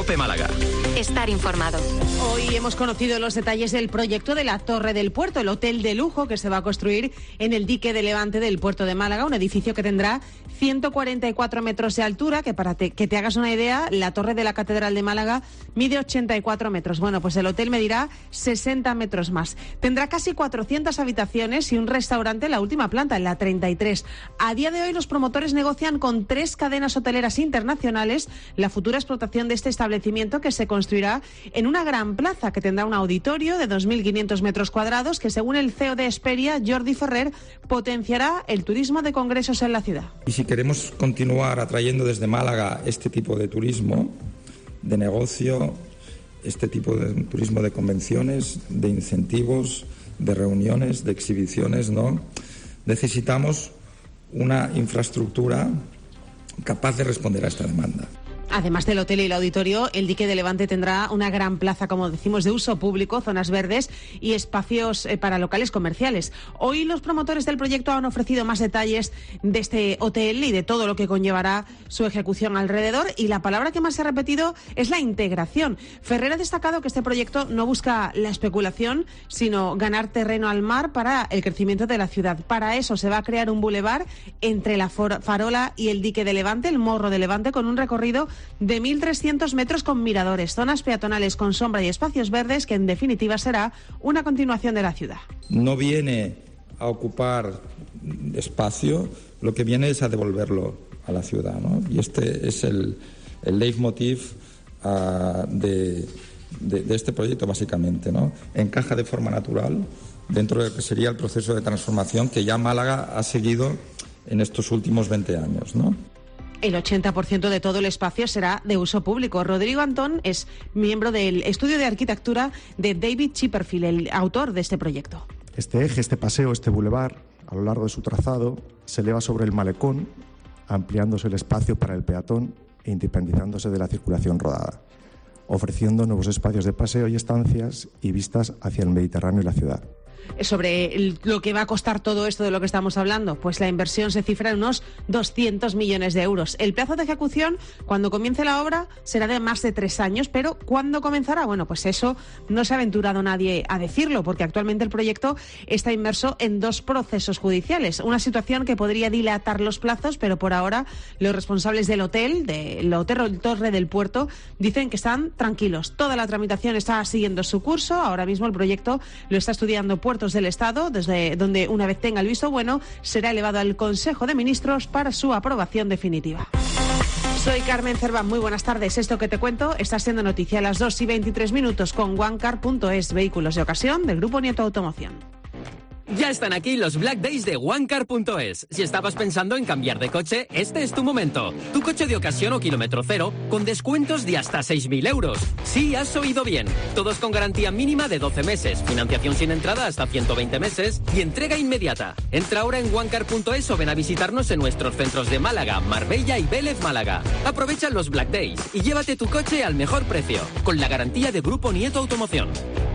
COPE Málaga. Estar informado. Hoy hemos conocido los detalles del proyecto de la Torre del Puerto, el hotel de lujo que se va a construir en el dique de Levante del Puerto de Málaga, un edificio que tendrá 144 metros de altura, que para que te hagas una idea, la torre de la Catedral de Málaga mide 84 metros. Bueno, pues el hotel medirá 60 metros más. Tendrá casi 400 habitaciones y un restaurante en la última planta, en la 33. A día de hoy los promotores negocian con 3 cadenas hoteleras internacionales la futura explotación de este establecimiento, que se construirá en una gran plaza que tendrá un auditorio de 2.500 metros cuadrados que, según el CEO de Hesperia, Jordi Ferrer, potenciará el turismo de congresos en la ciudad. Y si queremos continuar atrayendo desde Málaga este tipo de turismo, de negocio, este tipo de turismo de convenciones, de incentivos, de reuniones, de exhibiciones, ¿no?, necesitamos una infraestructura capaz de responder a esta demanda. Además del hotel y el auditorio, el dique de Levante tendrá una gran plaza, como decimos, de uso público, zonas verdes y espacios para locales comerciales. Hoy los promotores del proyecto han ofrecido más detalles de este hotel y de todo lo que conllevará su ejecución alrededor, y la palabra que más se ha repetido es la integración. Ferrer ha destacado que este proyecto no busca la especulación, sino ganar terreno al mar para el crecimiento de la ciudad. Para eso se va a crear un bulevar entre la Farola y el dique de Levante, el Morro de Levante, con un recorrido de 1.300 metros con miradores, zonas peatonales con sombra y espacios verdes, que en definitiva será una continuación de la ciudad. No viene a ocupar espacio, lo que viene es a devolverlo a la ciudad, ¿no? Y este es el leitmotiv de este proyecto, básicamente, ¿no? Encaja de forma natural dentro de lo que sería el proceso de transformación que ya Málaga ha seguido en estos últimos 20 años, ¿no? El 80% de todo el espacio será de uso público. Rodrigo Antón es miembro del estudio de arquitectura de David Chipperfield, el autor de este proyecto. Este eje, este paseo, este bulevar, a lo largo de su trazado, se eleva sobre el malecón, ampliándose el espacio para el peatón e independizándose de la circulación rodada, ofreciendo nuevos espacios de paseo y estancias y vistas hacia el Mediterráneo y la ciudad. Sobre lo que va a costar todo esto de lo que estamos hablando, pues la inversión se cifra en unos 200 millones de euros. El plazo de ejecución, cuando comience la obra, será de más de 3 años, pero ¿cuándo comenzará? Bueno, pues eso no se ha aventurado nadie a decirlo, porque actualmente el proyecto está inmerso en 2 procesos judiciales, una situación que podría dilatar los plazos, pero por ahora los responsables del hotel, Torre del Puerto, dicen que están tranquilos. Toda la tramitación está siguiendo su curso. Ahora mismo el proyecto lo está estudiando Puertos del Estado, desde donde, una vez tenga el visto bueno, será elevado al Consejo de Ministros para su aprobación definitiva. Soy Carmen Cerván, muy buenas tardes. Esto que te cuento está siendo noticia a las 2:23 con OneCar.es, vehículos de ocasión del Grupo Nieto Automoción. Ya están aquí los Black Days de OneCar.es. Si estabas pensando en cambiar de coche, este es tu momento. Tu coche de ocasión o kilómetro cero, con descuentos de hasta 6.000 euros. Sí, has oído bien. Todos con garantía mínima de 12 meses, financiación sin entrada hasta 120 meses y entrega inmediata. Entra ahora en OneCar.es o ven a visitarnos en nuestros centros de Málaga, Marbella y Vélez Málaga. Aprovecha los Black Days y llévate tu coche al mejor precio, con la garantía de Grupo Nieto Automoción.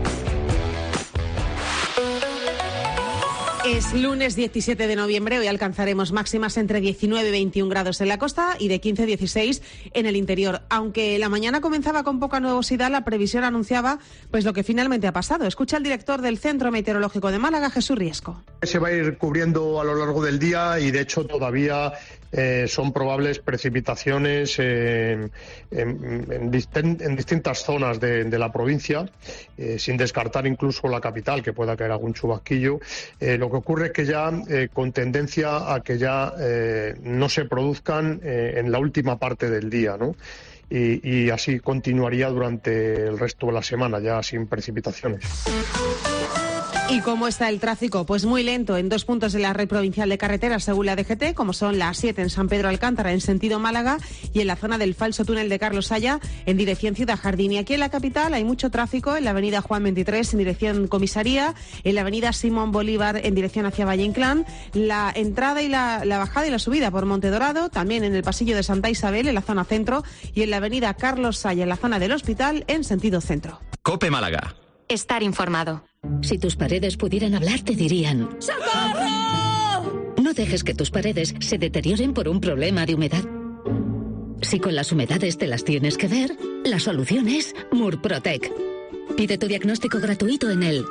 Es lunes 17 de noviembre, hoy alcanzaremos máximas entre 19 y 21 grados en la costa y de 15 a 16 en el interior. Aunque la mañana comenzaba con poca nubosidad, la previsión anunciaba pues lo que finalmente ha pasado. Escucha al director del Centro Meteorológico de Málaga, Jesús Riesco. Se va a ir cubriendo a lo largo del día y de hecho todavía son probables precipitaciones en distintas zonas de la provincia, sin descartar incluso la capital, que pueda caer algún chubasquillo. Lo que ocurre es que ya con tendencia a que ya no se produzcan en la última parte del día, ¿no? Y así continuaría durante el resto de la semana, ya sin precipitaciones. ¿Y cómo está el tráfico? Pues muy lento en 2 puntos de la red provincial de carreteras según la DGT, como son la A7 en San Pedro Alcántara en sentido Málaga y en la zona del falso túnel de Carlos Saya en dirección Ciudad Jardín. Y aquí en la capital hay mucho tráfico en la avenida Juan 23 en dirección Comisaría, en la avenida Simón Bolívar en dirección hacia Valle Inclán, la entrada y la bajada y la subida por Monte Dorado, también en el pasillo de Santa Isabel en la zona centro y en la avenida Carlos Saya en la zona del Hospital en sentido centro. COPE Málaga. Estar informado. Si tus paredes pudieran hablar, te dirían: ¡socorro! No dejes que tus paredes se deterioren por un problema de humedad. Si con las humedades te las tienes que ver, la solución es Murprotec. Pide tu diagnóstico gratuito en el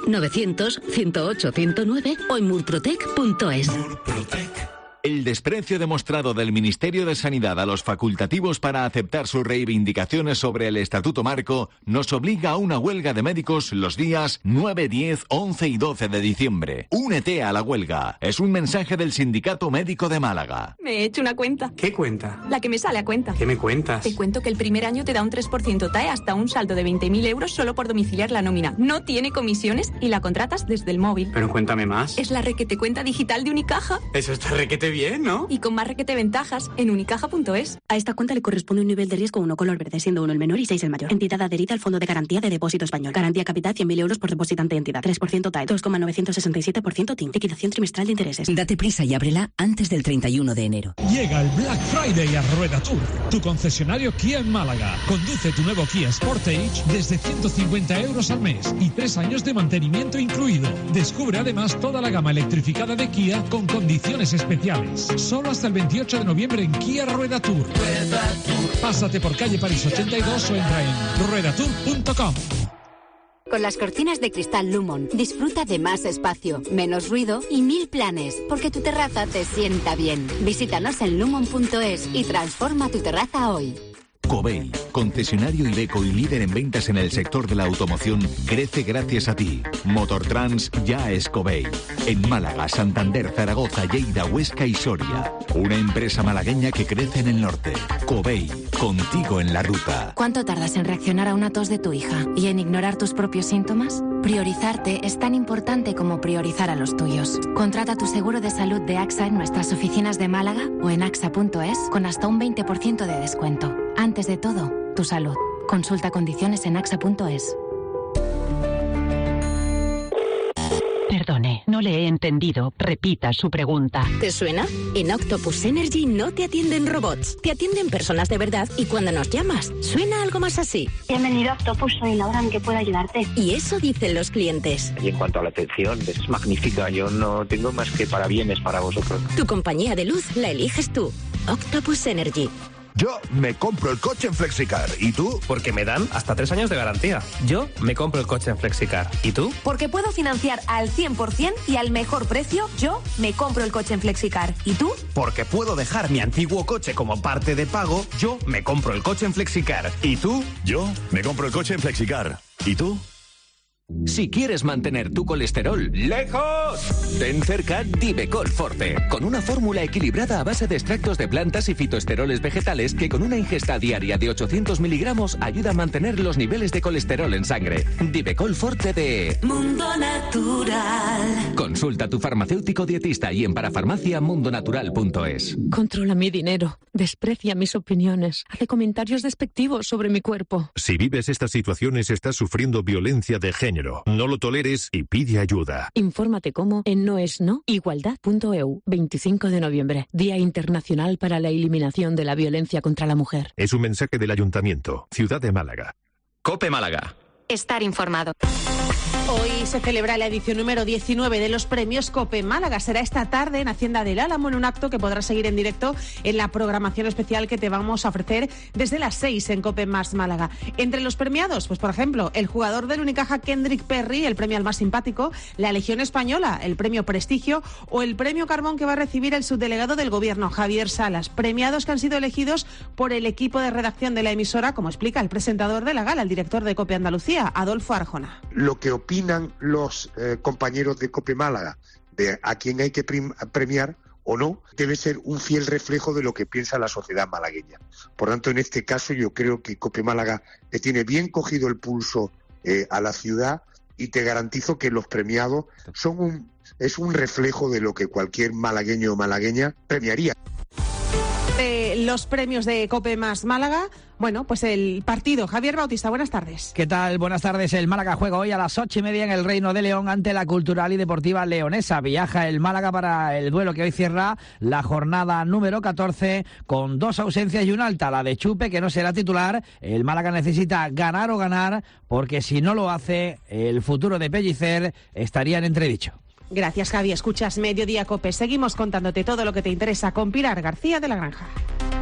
900-108-109 o en murprotec.es. El desprecio demostrado del Ministerio de Sanidad a los facultativos para aceptar sus reivindicaciones sobre el Estatuto Marco nos obliga a una huelga de médicos los días 9, 10, 11 y 12 de diciembre. Únete a la huelga. Es un mensaje del Sindicato Médico de Málaga. Me he hecho una cuenta. ¿Qué cuenta? La que me sale a cuenta. ¿Qué me cuentas? Te cuento que el primer año te da un 3% TAE hasta un saldo de 20.000 euros solo por domiciliar la nómina. No tiene comisiones y la contratas desde el móvil. Pero cuéntame más. Es la requete cuenta digital de Unicaja. Eso está requete bien, ¿no? Y con más requete ventajas en unicaja.es. A esta cuenta le corresponde un nivel de riesgo 1 color verde, siendo 1 el menor y 6 el mayor. Entidad adherida al Fondo de Garantía de Depósito Español. Garantía capital 100.000 euros por depositante entidad. 3% TAE, 2,967% TIN. Liquidación trimestral de intereses. Date prisa y ábrela antes del 31 de enero. Llega el Black Friday a Rueda Tour, tu concesionario Kia en Málaga. Conduce tu nuevo Kia Sportage desde 150 euros al mes y 3 años de mantenimiento incluido. Descubre además toda la gama electrificada de Kia con condiciones especiales. Solo hasta el 28 de noviembre en Kia Rueda Tour. Pásate por calle París 82 o entra en ruedatour.com. Con las cortinas de cristal Lumon, disfruta de más espacio, menos ruido y 1000 planes, porque tu terraza te sienta bien. Visítanos en lumon.es y transforma tu terraza hoy. Covey, concesionario Iveco y líder en ventas en el sector de la automoción, crece gracias a ti. Motortrans ya es Covey. En Málaga, Santander, Zaragoza, Lleida, Huesca y Soria. Una empresa malagueña que crece en el norte. Covey, contigo en la ruta. ¿Cuánto tardas en reaccionar a una tos de tu hija y en ignorar tus propios síntomas? Priorizarte es tan importante como priorizar a los tuyos. Contrata tu seguro de salud de AXA en nuestras oficinas de Málaga o en axa.es con hasta un 20% de descuento. Antes de todo, tu salud. Consulta condiciones en axa.es. Perdone, no le he entendido. Repita su pregunta. ¿Te suena? En Octopus Energy no te atienden robots, te atienden personas de verdad y cuando nos llamas, suena algo más así. Bienvenido a Octopus, soy Laura, ¿en qué puedo ayudarte? Y eso dicen los clientes. Y en cuanto a la atención, es magnífica. Yo no tengo más que parabienes para vosotros. Tu compañía de luz la eliges tú. Octopus Energy. Yo me compro el coche en Flexicar. ¿Y tú? Porque me dan hasta 3 años de garantía. Yo me compro el coche en Flexicar. ¿Y tú? Porque puedo financiar al 100% y al mejor precio. Yo me compro el coche en Flexicar. ¿Y tú? Porque puedo dejar mi antiguo coche como parte de pago. Yo me compro el coche en Flexicar. ¿Y tú? Yo me compro el coche en Flexicar. ¿Y tú? Si quieres mantener tu colesterol lejos, ten cerca Divecol Forte, con una fórmula equilibrada a base de extractos de plantas y fitoesteroles vegetales que con una ingesta diaria de 800 miligramos ayuda a mantener los niveles de colesterol en sangre. Divecol Forte de Mundo Natural. Consulta a tu farmacéutico dietista y en parafarmaciamundonatural.es. Controla mi dinero, desprecia mis opiniones, hace comentarios despectivos sobre mi cuerpo. Si vives estas situaciones, estás sufriendo violencia de género. No lo toleres y pide ayuda. Infórmate cómo en noesnoigualdad.eu. 25 de noviembre, Día Internacional para la Eliminación de la Violencia contra la Mujer. Es un mensaje del Ayuntamiento, Ciudad de Málaga. COPE Málaga. Estar informado. Hoy se celebra la edición número 19 de los premios COPE Málaga. Será esta tarde en Hacienda del Álamo, en un acto que podrás seguir en directo en la programación especial que te vamos a ofrecer desde las 6 en COPE Más Málaga. Entre los premiados, pues por ejemplo, el jugador del Unicaja Kendrick Perry, el premio al más simpático, la Legión Española, el premio Prestigio o el premio Carbón que va a recibir el subdelegado del Gobierno, Javier Salas. Premiados que han sido elegidos por el equipo de redacción de la emisora, como explica el presentador de la gala, el director de COPE Andalucía, Adolfo Arjona. Lo que opinan los compañeros de COPE Málaga de a quién hay que premiar o no, debe ser un fiel reflejo de lo que piensa la sociedad malagueña. Por tanto, en este caso yo creo que COPE Málaga le tiene bien cogido el pulso a la ciudad y te garantizo que los premiados es un reflejo de lo que cualquier malagueño o malagueña premiaría. Los premios de COPE Más Málaga, bueno, pues el partido. Javier Bautista, buenas tardes. ¿Qué tal? Buenas tardes. El Málaga juega hoy a las 8:30 en el Reino de León ante la Cultural y Deportiva Leonesa. Viaja el Málaga para el duelo que hoy cierra la jornada número 14 con 2 ausencias y una alta, la de Chupe, que no será titular. El Málaga necesita ganar o ganar, porque si no lo hace, el futuro de Pellicer estaría en entredicho. Gracias, Javi. Escuchas Mediodía COPE. Seguimos contándote todo lo que te interesa con Pilar García de la Granja.